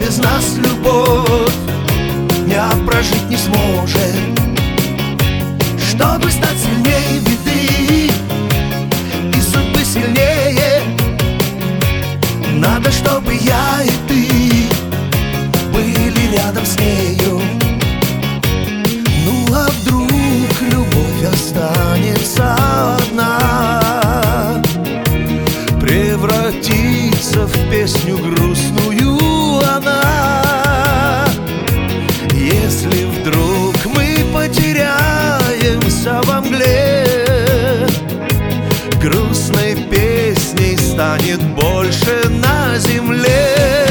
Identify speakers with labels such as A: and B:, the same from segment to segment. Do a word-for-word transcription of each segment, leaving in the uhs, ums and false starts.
A: без нас любовь дня прожить не сможет. Чтобы стать сильнее беды и судьбы сильнее, надо, чтобы я и ты были рядом с нею. Ну а вдруг любовь останется одна, превратится в песню грустную она. Если вдруг мы потеряемся во мгле, грустной песней станет больше на земле.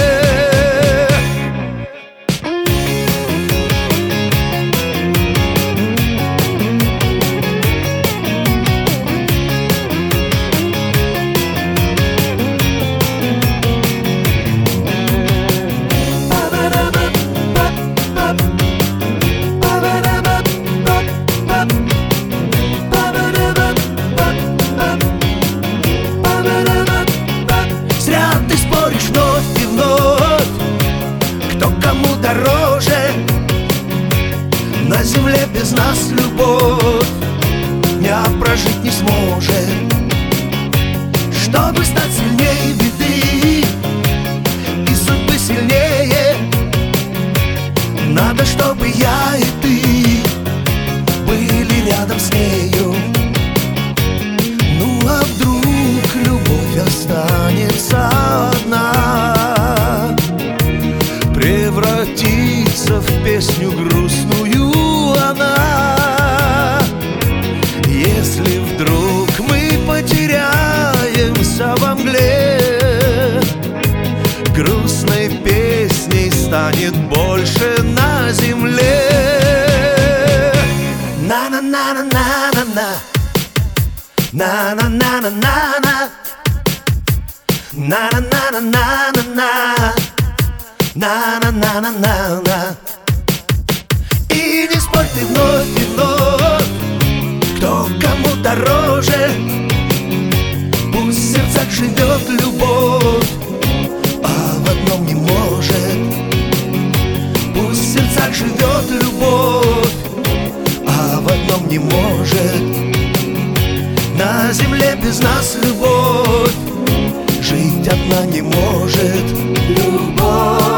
A: Дороже на земле без нас любовь дня прожить не сможет. Чтобы стать сильнее беды и судьбы сильнее, надо, чтобы я и ты были рядом с нею. Ну а вдруг любовь останется одна, превратится в песню грустную она. Если вдруг мы потеряемся во мгле, грустной песней станет больше на земле. На-на-на-на-на-на-на, на-на-на-на-на-на, на-на-на-на-на-на, на-на-на-на-на-на. И не спорь ты вновь и вновь, кто кому дороже. Пусть в сердцах живет любовь, а в одном не может. Пусть в сердцах живет любовь, а в одном не может. На земле без нас любовь жить одна не может. Любовь.